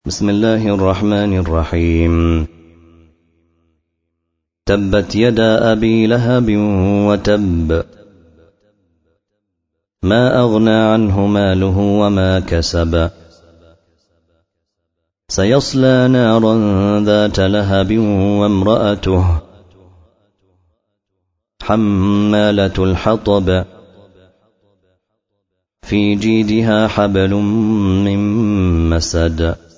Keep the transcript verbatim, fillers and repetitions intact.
بسم الله الرحمن الرحيم. تبت يدا أبي لهب وتب، ما أغنى عنه ماله وما كسب، سيصلى نارا ذات لهب وامرأته حمالة الحطب، في جيدها حبل من مسد.